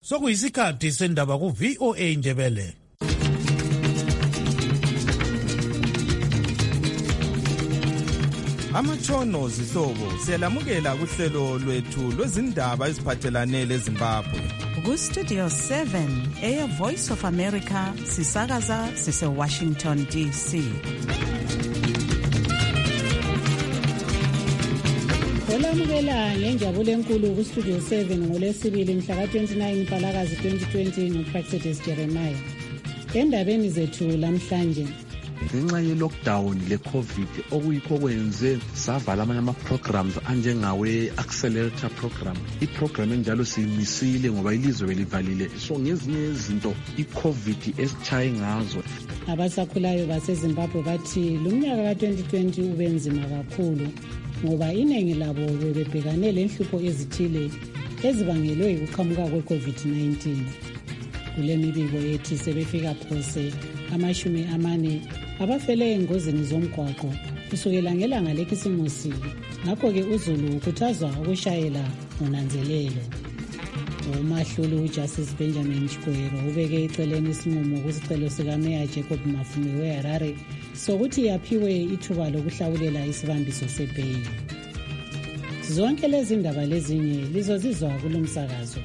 Sokuyisikhathi sendaba ku VOA Ndebele. Amatshono zihlobo siyalamukela kuhlelo lwethu lwezindaba eziphathelane leZimbabwe. Ku-Studio 7 Air Voice of America sisakaza sise-Washington DC. Olamukela ngenjabulo enkulu ku-Studio 7 ngolwesibili mhla ka-29 Mpalakazi 2020 nguPraxedis Jeremiah. Endabeni zethu lamhlanje, ngenxa ye-lockdown le-COVID okuyikho kwenze savala amanye ama-programs anjengawe-accelerator program. I-program enjalo siyimisile ngoba ilizwe belivalile, so ngezinye izinto i-COVID esitshaye ngazo. Abasakhulayo baseZimbabwe bathi lo mnyaka ka-2020 ube nzima kakhulu ngoba iningi labo bebebhekane lenhlupho ezithile ezibangelwe ukuqhamuka kwe-COVID-19. Kule mibiko ethi sebefika phose 40 abafele engozini zomgwaqo kusukela ngelanga lekhisimusi. Ngakho-ke uZulu ukhuthazwa ukushayela ngonanzelelo. Umahluli uJustice Benjamin Chikwero ubeke eceleni isinqumo kusicelo sikaMeya Jacob Mafume weHarare sokuthi yaphiwe ithuba lokuhlawulela isibambiso sebheyi. Zonke lezi ndaba lezinye lizozizwa kulo msakazo.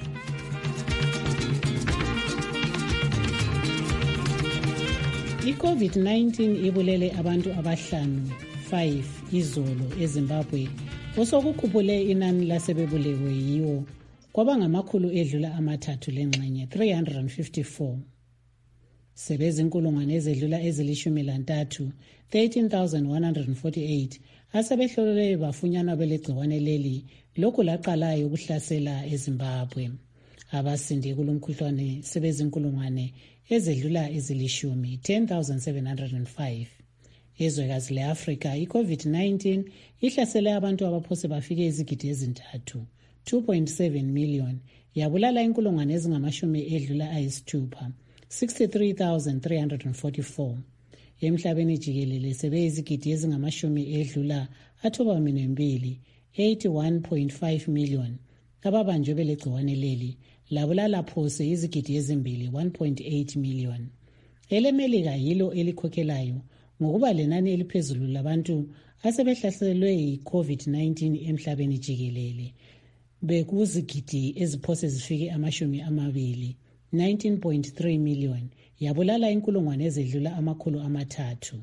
I-COVID-19 ibulele abantu 5 izolo eZimbabwe, osokukhuphule inani lasebebulewe yiwo kwaba ngamakhulu edlula 354. Sebezinkulungwane ezedlula ezili-13, 13,148 asebehlolelwe bafunyanwa belegciwane leli lokhu laqalayo ukuhlasela eZimbabwe. Abasinde kulomkhuhlane sebezinkulungwane ezedlula ezili-10, 10,705. Ezwekazi le-Afrika, i-COVID-19 ihlasele abantu abaphose bafike izigidi ezintathu, 2.7 million, yabulala inkulungwane ezingama-60, 63,344. Emhlabeni jikelele sebeyizigidi ezingama-12, 81.5 million. Ababanjwe belegciwane leli labulala phose izigidi ezimbili, 1.8 million. EleMelika yilo elikhokhelayo ngokuba lenani eliphezulu labantu asebehlaselwe yi-COVID-19 emhlabeni jikelele. Bekuzigidi eziphose zifike 20, 19.3 million, yabulala inkulungwane ezedlula 300,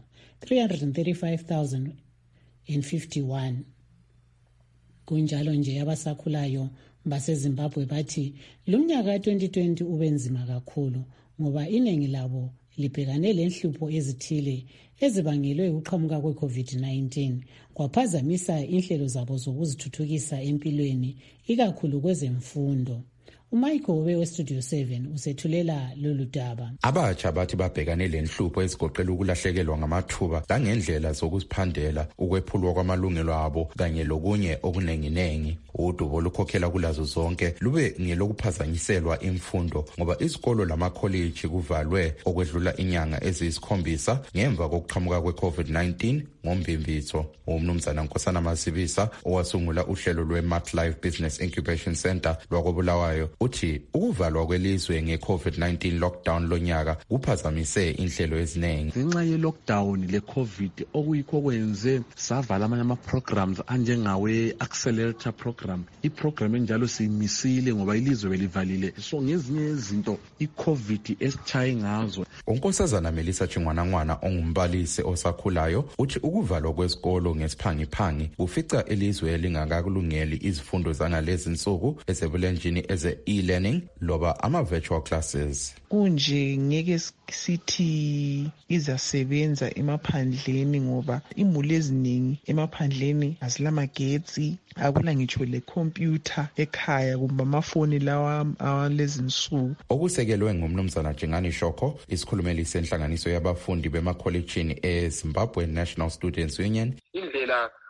335,051. Kunjalo nje abasakhulayo baseZimbabwe bathi lo mnyaka ka-2020 ube nzima kakhulu ngoba iningi labo libhekane lenhlupho ezithile ezibangelwe ukuqhamuka kwe-COVID-19 kwaphazamisa inhlelo zabo zokuzithuthukisa empilweni, ikakhulu kwezemfundo. uMichael weStudio 7 usethulela lolu daba. Abatsha bathi babhekane lenhlupho ezigoqela ukulahlekelwa ngamathuba langendlela zokuziphandela, ukwephulwa kwamalungelo abo kanye lokunye okunenginengi. Udubo olukhokhela kulazo zonke lube ngelokuphazanyiselwa imfundo ngoba izikolo lamakholeji kuvalwe okwedlula inyanga eziyisi-7 ngemva kokuqhamuka kwe-COVID-19 ngoMbimbiso. UMnumzana Nkosana Masibisa owasungula uhlelo lwe-Mark Life Business Incubation Center lwakoBulawayo uthi ukuvalwa kwelizwe nge-COVID-19 lockdown lonyaka kuphazamise inhlelo eziningi. Ngenxa ye-lockdown le-COVID okuyikho kwenze savala amanye ama-programs anjengawe-accelerator program. I-program enjalo siyimisile ngoba ilizwe belivalile, so ngezinye izinto i-COVID esitshaye ngazo. uNkosazana Melisa Chingwanangwana ongumbalisi osakhulayo uthi ukuvalwa kwesikolo ngesiphangiphangi kufica elizwe lingakakulungeli izifundo zangalezi insuku esebulenjini eze-e-learning loba ama-virtual classes. Kunje ngeke sithi izasebenza emaphandleni ngoba imuli eziningi emaphandleni azilamagetsi, akula ngitsho le-computer ekhaya kumbe amafoni lawa awalezi insuku. Okusekelwe ngumnumzana Jingani Shoko, isikhulumeli senhlanganiso yabafundi bemakholejini eZimbabwe National Students Union. Indlela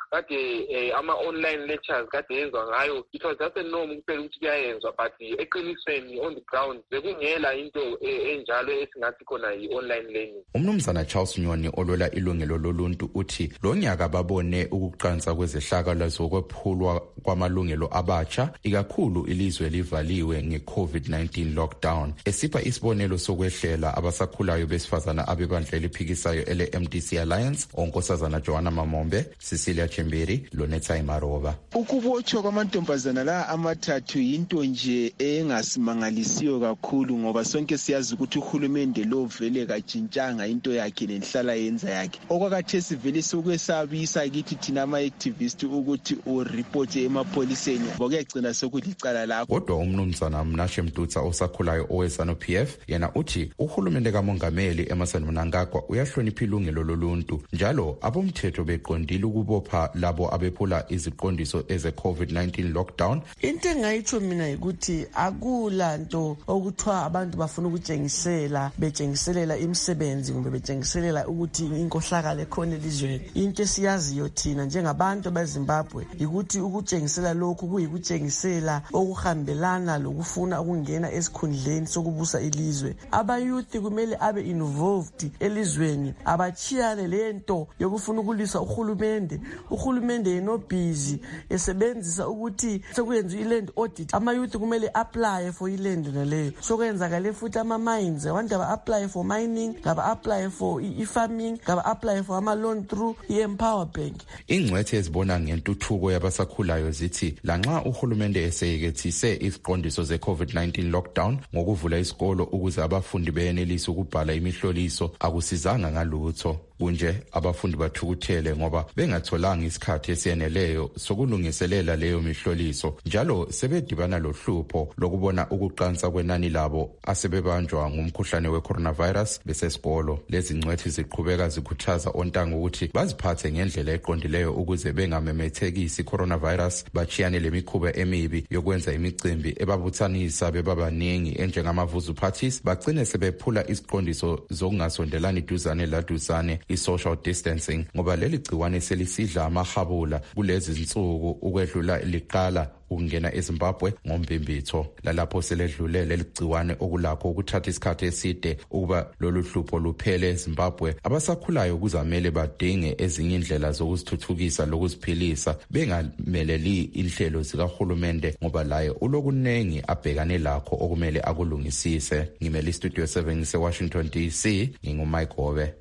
kade ama-online lectures kade yenzwa ngayo, it was just a norm kuphela ukuthi kuyayenzwa, but eqinisweni on the ground bekungela into enjalo esingathi khona yi-online learning. Umnumzana Charles Nyoni olwela ilungelo loluntu uthi lo nyaka babone ukuqansa kwezehlakalo zokwephulwa kwamalungelo abatsha, ikakhulu ilizwe livaliwe nge-COVID-19 lockdown. Esipha isibonelo sokwehlela abasakhulayo besifazana abebandla eliphikisayo ele-MDC Alliance, onkosazana Joanna Mamombe, Cecilia Chemberi, Lonetsa Imarova. Ukubotshwa kwamantombazana la amathathu yinto nje engasimangalisiyo kakhulu, ngoba sonke siyazi ukuthi uhulumende lo vele kajintshanga into yakhe nenhlala yenza yakhe. Okwakhathesi vele sokwesabisa kithi thina ama-activist ukuthi uripote emapholiseni ngokuyagcina sokulicala lakho. Kodwa umnumzana Mnashe Mdutsa osakhulayo owe-ZANU-PF yena uthi uhulumende kamongameli Emmerson Mnangagwa uyahlonipha ilungelo loluntu, njalo abomthetho beqondile ukubopha labo abephula iziqondiso eze-COVID-19 lockdown. Into engayitsho mina ukuthi akulanto okuthiwa abantu bafuna betshengiselela imisebenzi kumbe betshengiselela ukuthi inkohlakalo ekhona elizweni. Into esiyaziyo thina njengabantu beZimbabwe ukuthi ukutshengisela lokhu kuyikutshengisela okuhambelana lokufuna ukungena esikhundleni sokubusa ilizwe. Abayouth kumele abe involved elizweni, abachiyane lento yokufuna ukulisa uhulumende. Uhulumende yeno busy esebenzisa ukuthi sekuyenziwa iland audit. Amayouth kumele apply for iland naleyo. Sokwenzakale futhi ama-mines, abantu aba-apply for mining, ngaba-apply for i-farming, ngaba-apply for ama-loan through i-Empower Bank. Ingcwethe ezibona ngentuthuko yabasakhulayo zithi lanxa uhulumende eseyekethise iziqondiso ze-COVID-19 lockdown ngokuvula isikolo ukuze abafundi beyenelise ukubhala imihloliso, akusizanga ngalutho. Kunje abafundi bathukuthele ngoba bengatholanga isikhathi esiyeneleyo sokulungiselela leyo mihloliso, njalo sebedibana lohlupho lokubona ukuqansa kwenani labo asebebanjwa ngumkhuhlane we-coronavirus besesikolo. Lezi ngcwethi ziqhubeka zikhuthaza ontanga ukuthi baziphathe ngendlela eqondileyo ukuze bengamemethekisi i-coronavirus, bachiyane lemikhuba emibi yokwenza imicimbi ebabuthanisa bebabaningi enjengamavuzu parties, bagcine sebephula isiqondiso zokungasondelani duzane laduzane, i-social distancing, ngoba leli gciwane selisidla amahabula kulezi zinsuku ukwedlula liqala ukungena eZimbabwe ngoMbhimbitho. Lalapho seledlule leli gciwane okulakho ukuthatha isikhathi eside ukuba lolu hlupho luphele eZimbabwe, abasakhulayo kuzamele badinge ezinye indlela zokuzithuthukisa lokuziphilisa, bengameleli inhlelo zikahulumende ngoba laye ulokunengi abhekane lakho okumele akulungisise. Ngimele iStudio 7 ngise-Washington DC, nginguMike Gobe.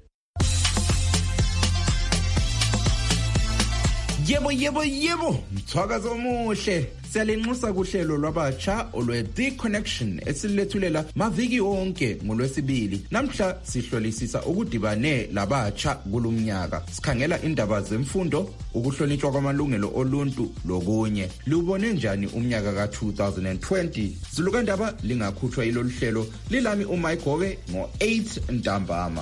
Yebo, mthwakazo omuhle. Siyalenxusa kuhlelo lwabatsha olwe-The Connection esilethulela maviki onke ngolwesibili. Namhla sihlolisisa ukudibane labatsha kulumnyaka. Sikhangela indaba zemfundo, ukuhlonitshwa kwamalungelo oluntu lokunye. Lubone njani umnyaka ka-2020? Zulukandaba lingakhutshwa ilolu hlelo lilami uMike Gobe ngo-8 ntambama.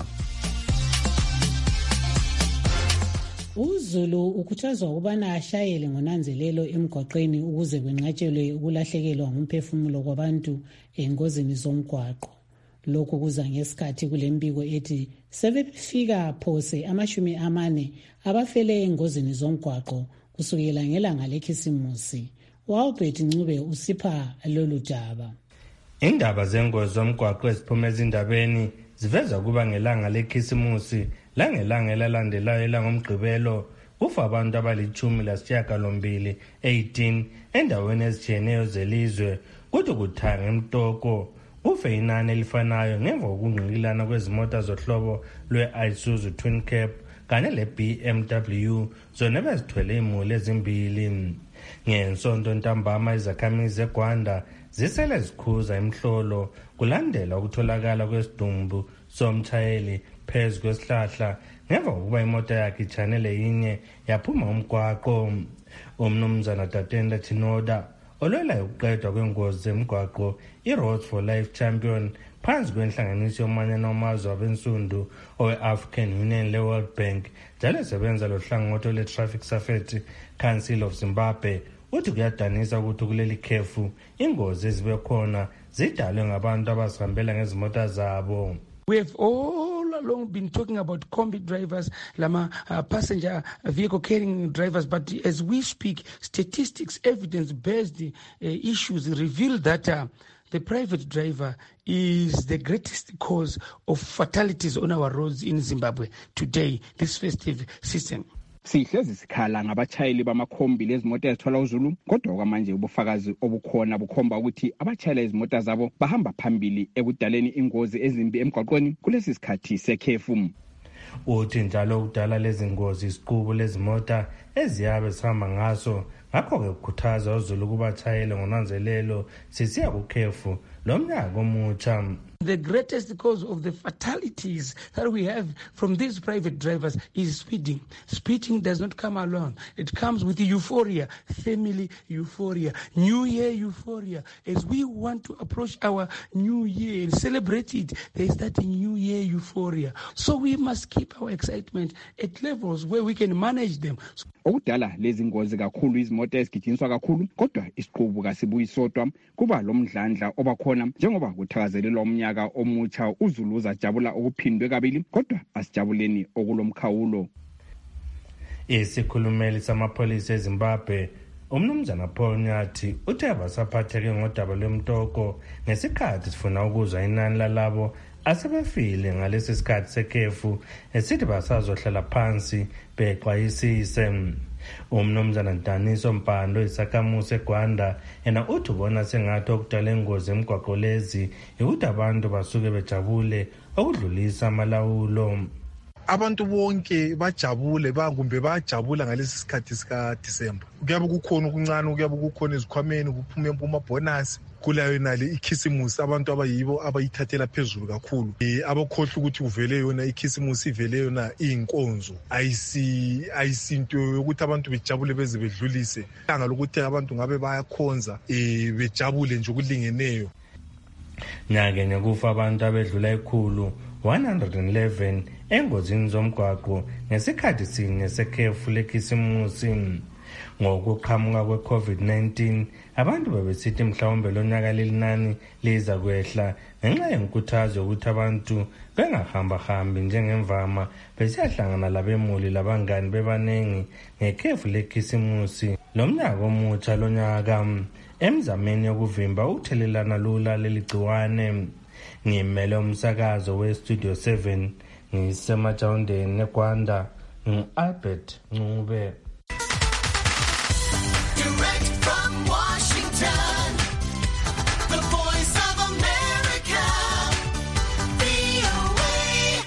uZulu ukhuthazwa ukubana ashayele ngonanzelelo emgwaqeni ukuze kwenqatshelwe ukulahlekelwa ngumphefumulo kwabantu engozini zomgwaqo. Lokhu kuza ngesikhathi kulembiko ethi sebefika phose 40 abafele engozini zomgwaqo kusukela ngelanga lekhisimusi. Wawubhethi Ncube usipha lolu daba. Indaba zengozi zomgwaqo eziphuma ezindabeni ziveza kuba ngelanga lekhisimusi langelanga elalandelayo elangomgqibelo kufa abantu abali-18 endaweni ezitshiyeneyo zelizwe, kodwa kuthanga emtoko kufe inani elifanayo ngemva kokungqikilana kwezimota zohlobo lwe-Isuzu Twin Cab kanye le-BMW zona bezithwele imuli ezimbili. Ngensonto ntambama izakhamizi zeGwanda zisele zikhuza imhlolo kulandela ukutholakala kwesidumbu somtshayeli phezu kwesihlahla ngemva kokuba imoto yakhe itshanele yinye yaphuma umgwaqo. Umnumzana Tatenda Tinoda olwela ukuqedwa kwengozi zemgwaqo i-Roads for Life Champion phansi kwenhlanganiso yomanyano wamazwe abensundu owe-African Union le-World Bank njalo esebenza lohlangothi lwe-Traffic Safety Council of Zimbabwe uthi kuyadanisa ukuthi kuleli khefu ingozi ezibe khona zidalwe ngabantu abazihambela ngezimota zabo. We have all long been talking about combi drivers, passenger vehicle carrying drivers, but as we speak, statistics, evidence-based issues reveal that the private driver is the greatest cause of fatalities on our roads in Zimbabwe today, this festive season. Sihlezi sikhala ngabatshayeli bamakhombi lezimoto ezithwala uzulu, kodwa okwamanje ubufakazi obukhona bukhomba ukuthi abatshayela izimota zabo bahamba phambili ekudaleni ingozi ezimbi emgwaqweni kulesi sikhathi sekhefu. Uthi njalo ukudala lezi ngozi isiqubu lezimota eziyabe sihamba ngaso, ngakho-ke kukhuthaza uzulu kubatshayele ngonanzelelo sisiya kukhefu lo mnyaka omutsha. The greatest cause of the fatalities that we have from these private drivers is speeding. Speeding does not come alone. It comes with euphoria, family euphoria, New Year euphoria. As we want to approach our New Year and celebrate it, there is that New Year euphoria. So we must keep our excitement at levels where we can manage them. Okudala lezi ngozi kakhulu izimoto ezigijinyiswa kakhulu, kodwa isiqubu kasibuyisodwa kuba lo mdlandla obakhona njengoba kuthakazelelwa umnyaka omutsha. Uzulu uzajabula okuphindwe kabili, kodwa asijabuleni okulomkhawulo. Isikhulumeli samapholisa eZimbabwe umnumzana Paul Nyathi uthe basaphatheke ngodaba lwemtoko ngesikhathi sifuna ukuzwa inani lalabo asebefile ngalesi sikhathi sekhefu, esithi basazohlala phansi bexwayisise. Umnumzana Ntaniso Mpando isakhamuzi eGwanda yena uthi ubona sengathi okudala ingozi emgwaqo lezi ukuthi abantu basuke bejabule okudlulisa amalawulo. Abantu bonke bajabule kumbe bajabula ngalesi sikhathi sika December. Kuyabe kukhona okuncane, kuyabe kukhona ezikhwameni, kuphume bonus kulayo nale ikhisimusi abantu abayibo abayithathela phezulu kakhulu. Abakhohle ukuthi uvele yona ikhisimusi ivele yona inkonzo. Ayisinto yokuthi abantu bejabule beze bedlulise. Langa lokuthi abantu ngabe bayakhonza bejabule nje ukulingeneyo. Nyakenye kufa abantu abedlula ikhulu 111 engozini zomgwaqo ngesikhathi sinye sekhefu lekhisimusi. Ngokuqhamuka kwe-COVID-19 abantu babesithi mhlawumbe lonyaka lelinani liza kwehla ngenxa yenkuthazo yokuthi abantu bengahambahambi njengemvama besiyahlangana labemuli labangani bebanengi ngekhefu lekhisimusi lo mnyaka omutsha lonyaka emzameni yokuvimba ukuthelelana lula leligciwane. Ngimele umsakazo we-Studio 7 ngisemajawundeni eGwanda ngu-Albert Ncube. Direct from Washington, the Voice of America, VOA.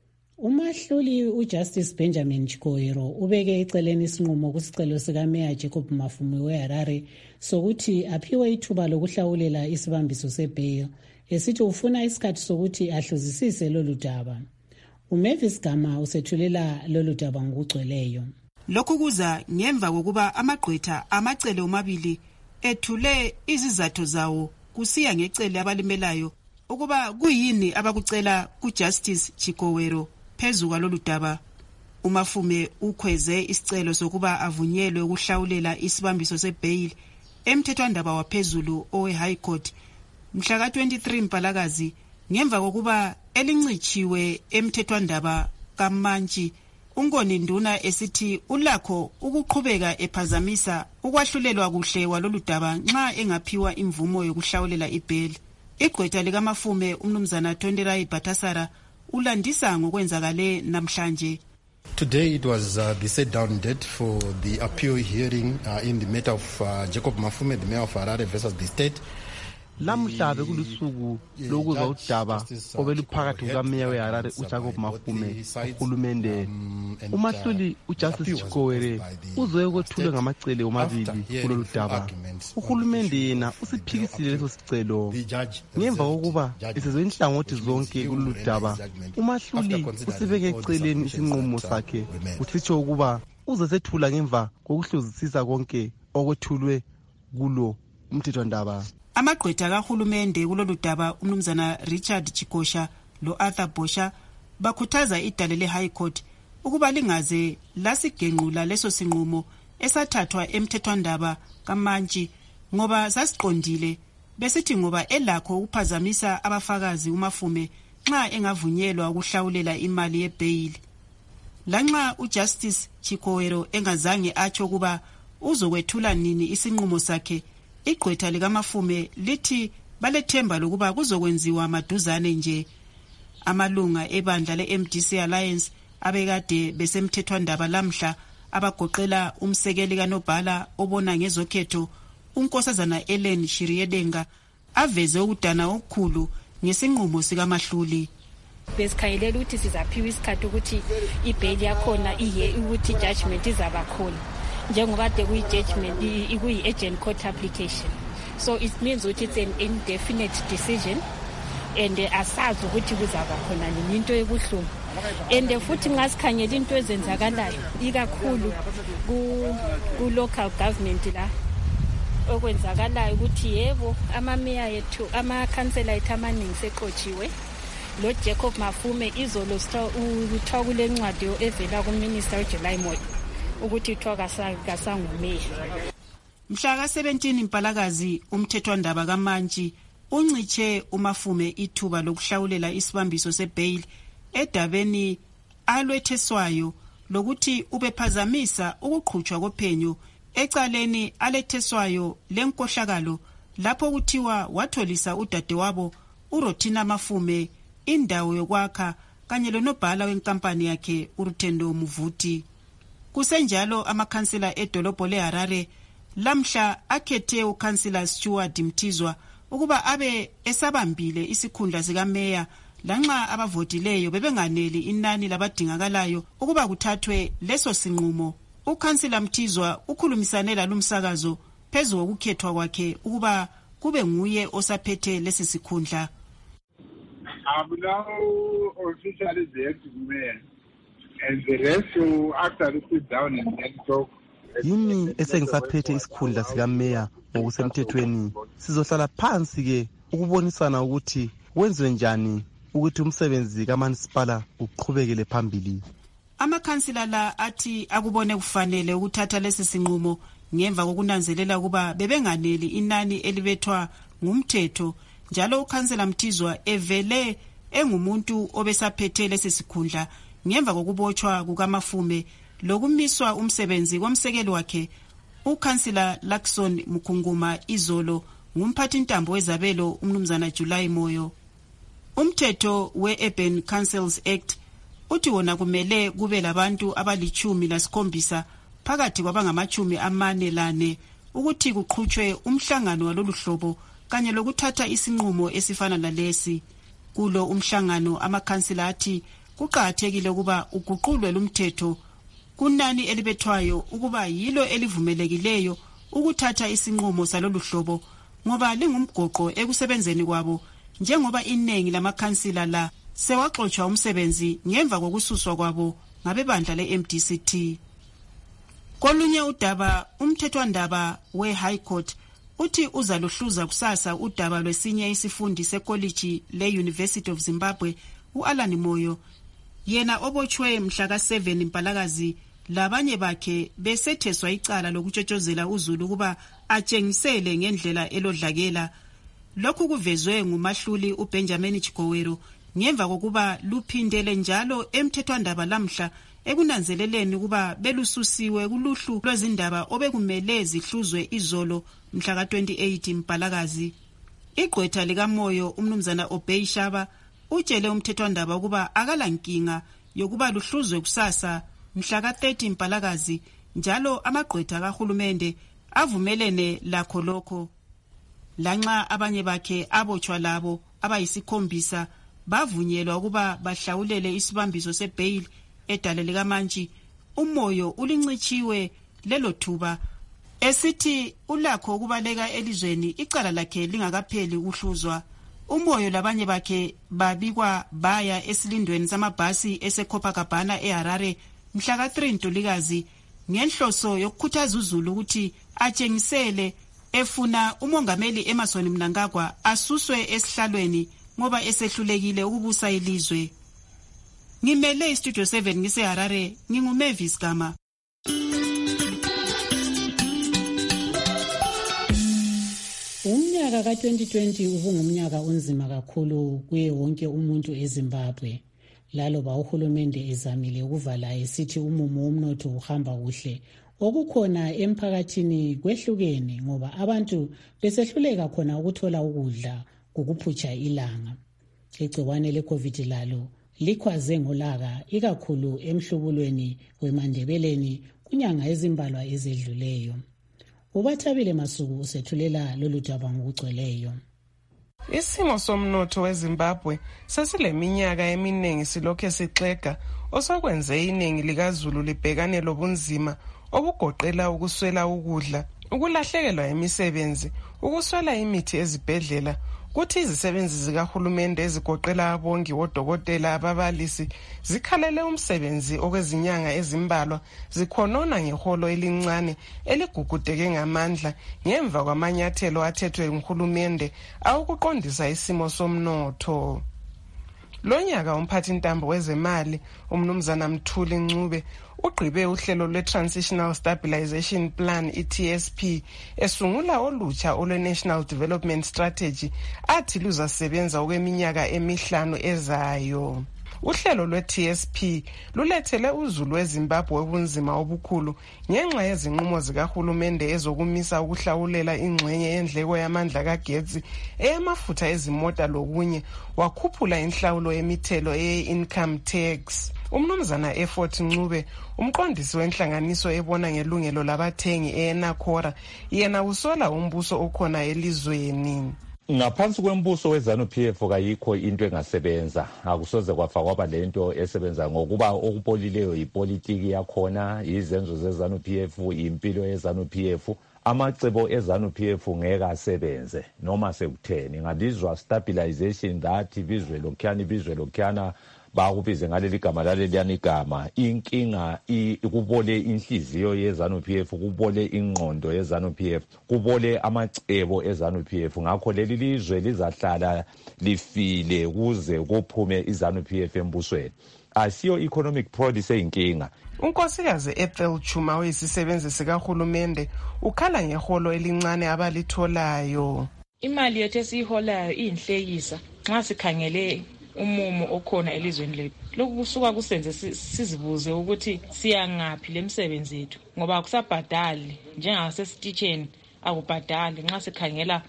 Umahluli uJustice Benjamin Chikoero ubeke eceleni isinqumo kusicelo sikaMeya Jacob Mafume weHarare sokuthi aphiwe ithuba lokuhlawulela isibambiso sebail, esithi ufuna isikhathi sokuthi ahluzisise lolu daba. uMavis Gama usethulela lolu daba ngokugcweleyo. Lokhu kuza ngemva kokuba amagqwetha amacele omabili ethule izizathu zawo kusiya ngecele abalimelayo ukuba kuyini abakucela kuJustice Chikoero phezu kwalolu daba. uMafume ukhweze isicelo sokuba avunyelwe ukuhlawulela isibambiso sebail emthethwandaba waphezulu owe-High Court mhla ka-23 Mpalakazi ngemva kokuba elincichiwe emthethwandaba kaMantshi uNkoni Nduna esithi ulakho ukuqhubeka ephazamisa ukwahlulelwa kuhle walolu daba nxa engaphiwa imvumo yokuhlawulela ibail. Igqwetha likaMafume umnumzana Tonderai Batasara ulandisa ngokwenzakale namhlanje. Today it was the set down date for the appeal hearing in the matter of Jacob Mafume, the mayor of Harare versus the state. Lamhla bekulisuku lokuzwa udaba obeluphakathi kukameya weHarare uJacob Mafume uhulumende. Umahluli uJustice Chikoere uzoye ukwethulwe ngamacele omabili kulolu daba. Uhulumende yena usiphikisile leso sicelo. Ngemva kokuba isizwe inhlangothi zonke kulolu daba, umahluli usibeke eceleni isinqumo sakhe usitsho ukuba uzosethula ngemva kokuhluzisisa konke okwethulwe kulo umthethwandaba. Amagqwetha kahulumende kulolu daba umnumzana Richard Chikosha lo-Arthur Bosha bakhuthaza idale le-High Court ukuba lingaze lasigenqula leso sinqumo esathathwa emthethwandaba kaMantshi ngoba sasiqondile besithi ngoba elakho ukuphazamisa abafakazi uMafume nxa engavunyelwa ukuhlawulela imali yebail. Lanxa uJustice Chikowero engazange atsho kuba uzokwethula nini isinqumo sakhe, igqwetha likaMafume lithi balethemba lokuba kuzokwenziwa maduzane nje. Amalunga ebandla le-MDC Alliance abekade besemthethwandaba lamhla abagoqela umsekeli kaNobhala obona ngezokhetho uNkosazana Ellen Shiriedenga aveze ukudana okukhulu ngesinqumo sikaMahluli. Besikhayelela ukuthi sizaphiwa isikhathi ukuthi ibail yakhona iye ukuthi judgment izaba khona njengoba kuyi-judgment kuyi-agent court application, so it means ukuthi it's an indefinite decision and asazi ukuthi kuzaba khona nini into ebuhlungu. And futhi nxa sikhangela into ezenzakalayo ikakhulu ku-local government la okwenzakalayo ukuthi yebo amameya yethu amakhansela ethu amaningi seqotshiwe. Lo Jacob Mafume izolo uthiwa kule ncwadi evela kuminister uJuly Moyo ukuthi uthiwa kasangumeya. Mhla ka-17 Mpalakazi umthethwandaba kaMantshi unciche uMafume ithuba lokuhlawulela isibambiso sebail edabeni alwetheswayo lokuthi ubephazamisa ukuqhutshwa kophenyo ecaleni aletheswayo lenkohlakalo lapho kuthiwa watholisa udadewabo uRothina Mafume indawo yokwakha kanye lonobhala wenkampani yakhe uRutendo Muvuti. Kusenjalo amakhansela edolobho leHarare lamhla akhethe ukhansela Stuart Mtizwa ukuba abe esabambile isikhundla sikameya lanxa abavotileyo bebenganeli inani labadingakalayo ukuba kuthathwe leso sinqumo. Ukhansela Mtizwa ukhulumisane lalumsakazo phezu kokukhethwa kwakhe ukuba kube nguye osaphethe lesi sikhundla. I'm now officially the active mayor, and the rest will actually sit down and then talk. Yimi esengisaphethe isikhundla sikameya ngokusemthethweni. Sizohlala phansi ke ukubonisana ukuthi wenziwe njani ukuthi umsebenzi kaManisipala uqhubekele phambili. Amakhansila la athi akubone kufanele ukuthatha lesi sinqumo ngemva kokunanzelela ukuba bebenganeli inani elibethwa ngumthetho, njalo ukhansela Mtizwa evele engumuntu obesaphethe lesi sikhundla ngemva kokubotshwa kukaMafume lokumiswa umsebenzi komsekeli wakhe ukhansela Lakson Mukunguma izolo ngumphathi ntambo wezabelo umnumzana July Moyo. Umthetho we-Urban Councils Act uthi wona kumele kube labantu abali-17 phakathi kwabangama-44 ukuthi kuqhutshwe umhlangano walolu hlobo kanye lokuthatha isinqumo esifana nalesi. Kulo umhlangano amakhansila athi kuqakathekile ukuba uguqulwe lumthetho kunani elibethwayo ukuba yilo elivumelekileyo ukuthatha isinqumo salolu hlobo ngoba lingumgoqo ekusebenzeni kwabo, njengoba iningi lamakhansila la sewaxotshwa umsebenzi ngemva kokususwa kwabo ngabebandla le-MDCT. Kolunye udaba umthethwandaba we-High Court uthi uzaluhluza kusasa udaba lwesinye isifundi sekoliji le-University of Zimbabwe u-Alan Moyo, yena obotshwe mhla ka-7 Mpalakazi labanye bakhe besetheswa icala lokutshotshozela uZulu ukuba atshengisele ngendlela elodlakela. Lokhu kuvezwe ngumahluli uBenjamin Chikowero ngemva kokuba luphindele njalo emthethwandaba lamhla ekunanzeleleni ukuba belususiwe kuluhlu lwezindaba obekumele zihluzwe izolo mhla ka-28 Mpalakazi. Igqwetha likaMoyo umnumzana Obey Shaba utshele umthethwandaba ukuba akalankinga yokuba luhluzwe kusasa mhla ka-30 Mpalakazi, njalo amagqwetha kahulumende avumelene lakho lokho. Lanxa abanye bakhe abotshwa labo abayi-7 bavunyelwa ukuba bahlawulele isibambiso sebail edale likaMantshi, uMoyo ulincitshiwe lelo thuba esithi ulakho ukubaleka elizweni icala lakhe lingakapheli ukuhluzwa. uMoyo labanye bakhe babikwa baya esilindweni samabhasi eseCopacabana eHarare mhla ka-3 Ntulikazi ngenhloso yokukhuthaza uZulu ukuthi atshengisele efuna umongameli Emmerson Mnangagwa asuswe esihlalweni ngoba esehlulekile ukubusa ilizwe. Ngimele iStudio 7 ngiseHarare, nginguMavis Gama. Umnyaka ka-2020 ubungumnyaka onzima kakhulu kuye wonke umuntu eZimbabwe. Laloba uhulumende ezamile ukuvala esithi umumo womnotho uhamba kuhle, okukhona emphakathini kwehlukene ngoba abantu besehluleka khona ukuthola ukudla kokuphutsha ilanga. Igcikwane le-COVID lalo likhwaze ngolaka ikakhulu emhlubulweni weMandebeleni kunyanga ezimbalwa ezedluleyo. Ubathabile Masuku usethulela lolu daba ngokugcweleyo. Isimo somnotho weZimbabwe sesileminyaka eminingi silokhe sixega osokwenze iningi likaZulu libhekane lobunzima obugoqela ukuswela ukudla, ukulahlekelwa imisebenzi, ukuswela imithi ezibhedlela, kuthi izisebenzi zikahulumende ezigoqela abongi, odokotela, ababalisi zikhalele umsebenzi okwezinyanga ezimbalwa zikhonona ngeholo elincane eligugudeke ngamandla ngemva kwamanyathelo athethwe nguhulumende awukuqondisa isimo somnotho. Lonyaka umphathintambo wezemali umnumzana Mthuli Ncube ugqibe uhlelo lwe-Transitional Stabilization Plan i-TSP esungula olutsha olwe-National Development Strategy athi luzasebenza okweminyaka emihlanu ezayo. Uhlelo lwe-TSP lulethele uZulu weZimbabwe ubunzima obukhulu ngenxa yezinqumo zikahulumende ezokumisa ukuhlawulela ingxenye yendleko yamandla kagetsi, eyamafutha ezimota lokunye, wakhuphula inhlawulo yemithelo eye-income tax. Umnumzana Effort Ncube, umqondisi wenhlanganiso ebona ngelungelo labathengi eNakora, yena usola umbuso okhona elizweni. Ngaphansi kwembuso weZANU-PF kayikho into engasebenza, akusoze kwafa kwaba lento esebenza ngokuba okupolileyo yipolitiki yakhona, izenzo zeZANU-PF, impilo yeZANU-PF, amacebo eZANU-PF ngeke asebenze noma sekutheni. Ngalizwa stabilization that bizwe lokhuyana bakubize ngaleli gama laleliyana igama. Inkinga kubole inhliziyo yeZANU-PF, kubole ingqondo yeZANU-PF, kubole amacebo eZANU-PF. Ngakho leli lizwe lizahlala lifile kuze kuphume iZANU-PF embusweni. Asiyo economic policy eyinkinga. Unkosikazi Ethel Chuma oyisisebenzi sikahulumende ukhala ngeholo elincane abalitholayo. Imali yethu esiyiholayo iyinhlekisa nxa sikhangele umumo okhona elizweni lethu. Lokhu kusuka kusenze sizibuze ukuthi siyangaphi lemsebenzi yethu ngoba akusabhadali njengasesititsheni akubhadali nxa sikhangela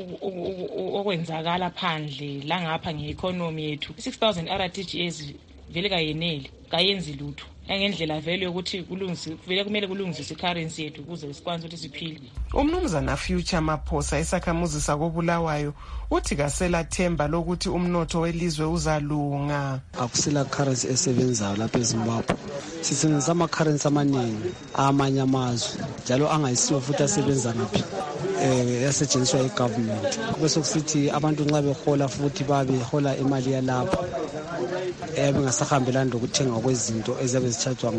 okwenzakala phandle la ngapha ngeeconomy yethu. 6000 RTGS vele kayeneli kayenzi lutho ngendlela vele ukuthi vele kumele kulungiswe icurrency yethu ukuze sikwazi ukuthi siphile. Umnumzana Future Maphosa isakhamuzi sakobulawayo uthi kasela themba lokuthi umnotho welizwe uzalunga. Akusela currency esebenzayo lapha eZimbabwe. Sisebenzisa ama-currency amaningi amanye amazwe njalo angayisiwo futhi asebenza ngaphi yasetshenziswa i-government. Bese kusithi abantu nxa behola futhi babehola imali yalapho bengasahambelani lokuthenga kwezinto eziyabe zithathwa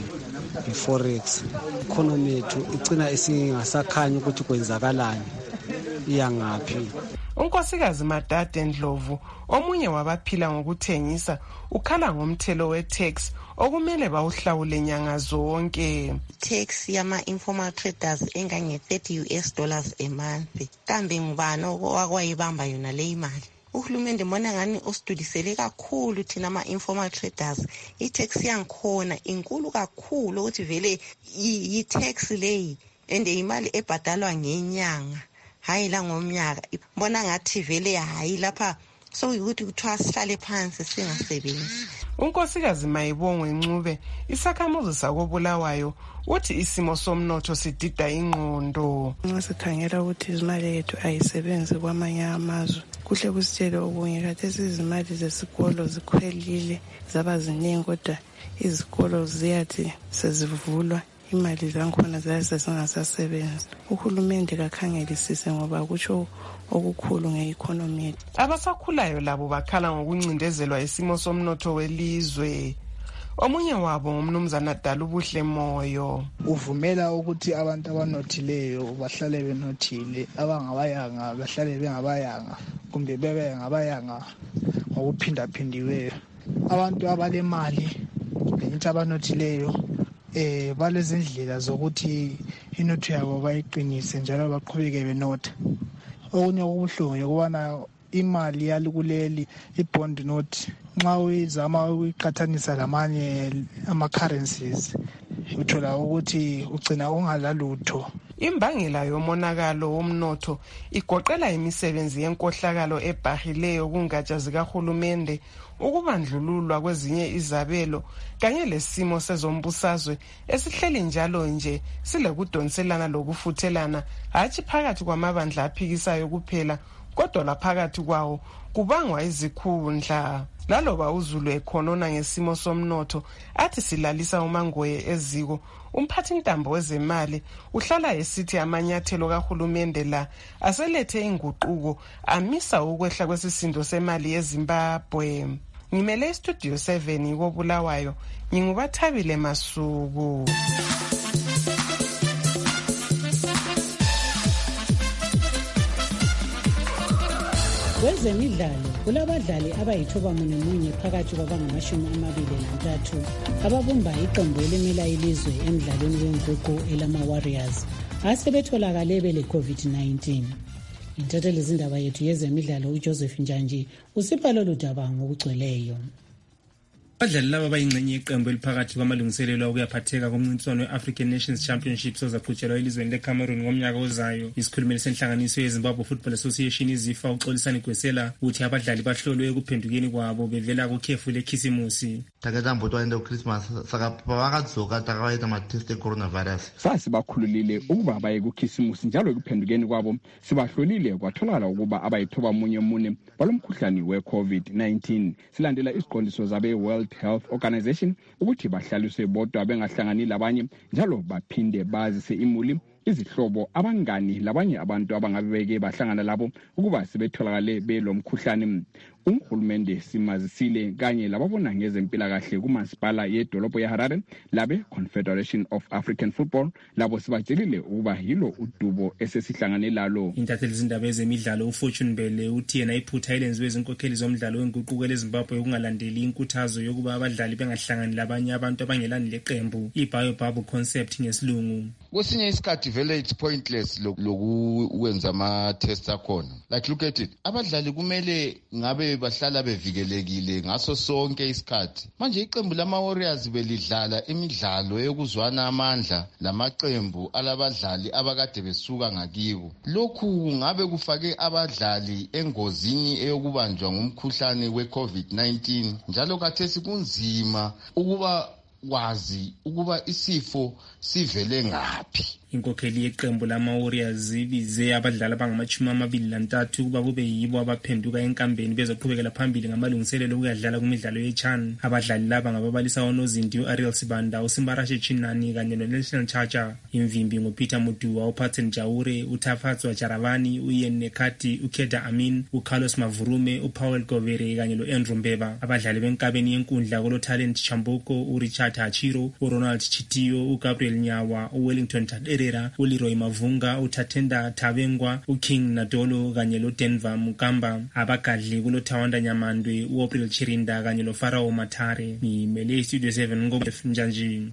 nge-forex. Economy yethu igcina isingasakhanyi ukuthi kwenzakalani iyangaphi. Unkosikazi Madade Ndlovu omunye wabaphila ngokuthengisa ukhala ngomthelo we-tax okumele bawuhlawule nyanga zonke. Tax yama-informal traders engange-$30 a month. Kambe ngubani okwayibamba yona le imali? Uhulumende mbona ngani ositudisele kakhulu thina ama-informal traders. I-tax yangikhona inkulu kakhulu ukuthi vele yi-tax leyi ende imali ebhadalwa ngenyanga hayi la ngomnyaka. Mbona ngathi vele hayi lapha sokuyikuthi kuthiwa sihlale phansi singasebenzi. Unkosikazi Mayibongwe Ncube isakhamuzi sakobulawayo uthi isimo somnotho sidida ingqondo. Nxa sikhangela ukuthi izimali yethu ayisebenzi kwamanye amazwe kuhle kusitshele okunye khathesi izimali zesikolo zikhwelile zaba ziningi kodwa izikolo ziyathi sezivulwa imali zankhona zasezingasasebenzi. Uhulumende kakhangelisise ngoba kutsho okukhulu nge-economy yethu. Abasakhulayo labo bakhala ngokuncindezelwa isimo somnotho welizwe. Omunye wabo ngumnumzana Dalubuhle Moyo. Uvumela ukuthi abantu abanothileyo bahlale benothile, abangabayanga bahlale bengabayanga kumbe bebe ngabayanga ngokuphindaphindiweyo. Abantu abalemali ngithi abanothileyo balezindlela zokuthi inotho yabo bayiqinise njalo baqhubeke benotha. okunye okubuhlungu yokubana imali yalikuleli i-bond note nxa uyizama ukuyiqathanisa lamanye ama-currencies uthola ukuthi ugcina ungalalutho. Imbangela yomonakalo womnotho igoqela imisebenzi yenkohlakalo ebhahileyo kungatsha zikahulumende, ukubandlululwa kwezinye izabelo kanye lesimo sezombusazwe esihleli njalo nje silekudonselana lokufuthelana hatshi phakathi kwamabandla aphikisayo kuphela kodwa laphakathi kwawo kubangwa izikhundla. Laloba uZulu ekhonona ngesimo somnotho athi silalisa umangoye eziko, umphathi ntambo wezemali uhlala esithi amanyathelo kahulumende la aselethe inguquko amisa ukwehla kwesisindo semali yeZimbabwe. Ngimele istudio 7 koBulawayo, ngingubathabile Masuku. Kwezemidlalo kulabadlali abayithobamunye phakathi kwabangama-23 ababumba iqembu elimela ilizwe emidlalweni wenguqu elama-Warriors asebetholakale bele-COVID-19. Intatheli zindaba yethu yezemidlalo uJoseph Njanji usipha lolu daba ngokugcweleyo. Abadlali laba bayingxenye yeqembu eliphakathi kwamalungiselelo okuyaphatheka komncintiswano we-African Nations Championships ozaqhutshelwa elizweni leCameroon ngomnyaka ozayo. Isikhulumeli senhlanganiso yeZimbabwe Football Association iZIFA uXolisani Gwesela uthi abadlali bahlolwe ekuphendukeni kwabo bevela kukhefu lekhisimusi. Taketa mbuto waenda uChristmas saka pavakadzoka takavaita matest ecoronavirus. Sasibakhululile ukuba baye kukhisimusi njalo ekuphendukeni kwabo sibahlolile kwatholakala ukuba abayithobamunye balomkhuhlane we-COVID-19. Silandela isiqondiso zabe World Health Organization ukuthi bahlaliswe bodwa bengahlangani labanye njalo baphinde bazise imuli, izihlobo, abangani labanye abantu abangabeke bahlangana labo ukuba sebetholakale belomkhuhlane. Uhulumende simazisile kanye lababona ngezempilakahle kumasipala yedolobho yaHarare labe Confederation of African Football labo sibatshelile ukuba yilo udubo esesihlangane lalo. Intatheli zindaba ezemidlalo uFortune Mbele uthi yena iphutha elenziwe izinkokheli zomdlalo wenguquko leZimbabwe ukungalandeli inkuthazo yokuba abadlali bengahlangani labanye abantu abangelani leqembu, i-biobubble concept ngesilungu. Kwesinye isikhathi vele it's pointless lokwenza ama-test akhona. Like look at it, abadlali kumele ngabe bahlala bevikelekile ngaso sonke isikhathi. Manje iqembu lama-Warriors belidlala imidlalo yokuzwana amandla lamaqembu alabadlali abakade besuka ngakibo. Lokhu ngabe kufake abadlali engozini eyokubanjwa ngumkhuhlane we-COVID-19 njalo khathesi kunzima ukuba wazi ukuba isifo sivele ngaphi. Inkokheli yeqembu lama-Warriors ibize abadlali abangama-23 ukuba kube yibo abaphenduka enkambeni bezoqhubekela phambili ngamalungiselelo okuyadlala kumidlalo yeChan. Abadlali laba ngababalisa uNozinti u-Ariel Sibanda, uSimbarashe Chinani kanye noNational Chacha. Imvimbi nguPeter Muduwa, uPatson Jaure, uTafatswa Jaravani, uIan Nekati, uKeda Amin, uCarlos Mavurume, uPaul Govere kanye loAndrew Mbeba. Abadlali benkabeni yenkundla kuloTalent Chamboko, uRichard Hachiro, uRonald Chitiyo, uGabriel Nyawa, uWellington Tadere, uLeroy Mavunga, uThatenda Thabengwa, uKing Nadolo kanye loDenver Mukamba. Abagadli kuloThawanda Nyamandwe, uApril Chirinda kanye loFarao Matare. Ngimele Studio 7 ngoNjanji.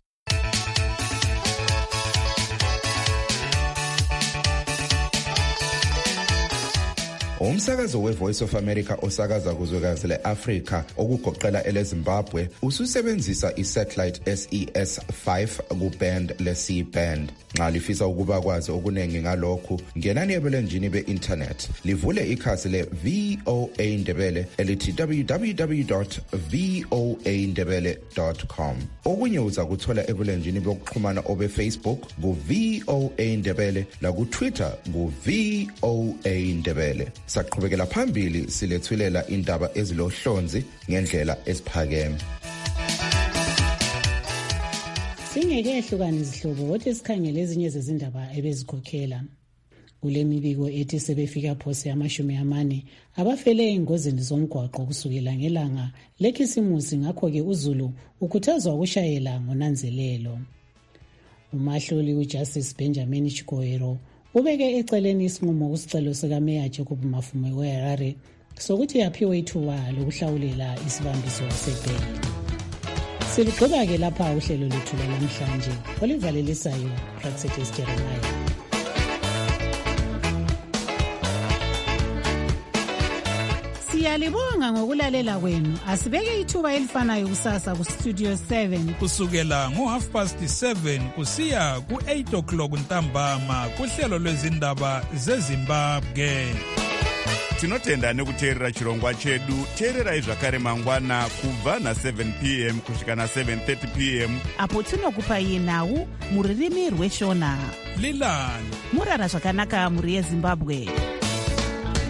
Umsakazo weVoice of America osakaza kuzwekazi leAfrika okugoqela eleZimbabwe ususebenzisa isatellite SES5 kuband le-C-band. Nxa lifisa ukuba kwazi okunengi ngalokhu, ngenani ebulenjini be-internet livule ikhasi le-VOA Ndebele elithi www.voandebele.com. Okunye uza kuthola ebulenjini bokuxhumana obe-Facebook ku-VOA Ndebele laku-Twitter ku-VOA Ndebele. Saqhubekela phambili silethulela indaba ezilohlonzi ngendlela esiphakeme. Singeke ehlukane izihlobo kodwa sikhangele ezinye zezindaba ebezikhokhela. Kule mibiko ethi sebefika phose ama-40 abafele engozini zomgwaqo kusukela ngelanga lekhisimusi, ngakho-ke uZulu ukhuthazwa ukushayela ngonanzelelo. Umahloli uJustice Benjamin Chikohero ubeke eceleni isinqumo kusicelo sikaMeya Jacob Mafume weHarare sokuthi yaphiwe ithuba lokuhlawulela isibambiso sebheli. Siligqiba-ke lapha uhlelo lethu namhlanje olivalelisayo Praxedes Jeremiah. Siyalibonga ngokulalela kwenu. Asibeke ithuba elifanayo kusasa ku Studio 7 kusukela ngo7:30 kusiya ku8 o'clock ntambama kuhlelo lwezindaba zeZimbabwe. Tinotenda nekuteerera chirongwa chedu. Teererai zvakare mangwana kubva na7 p.m. kusvika na7:30 p.m. apo tinokupai nhau muririmi rweshona. Lilani murara zvakanaka muri yeZimbabwe.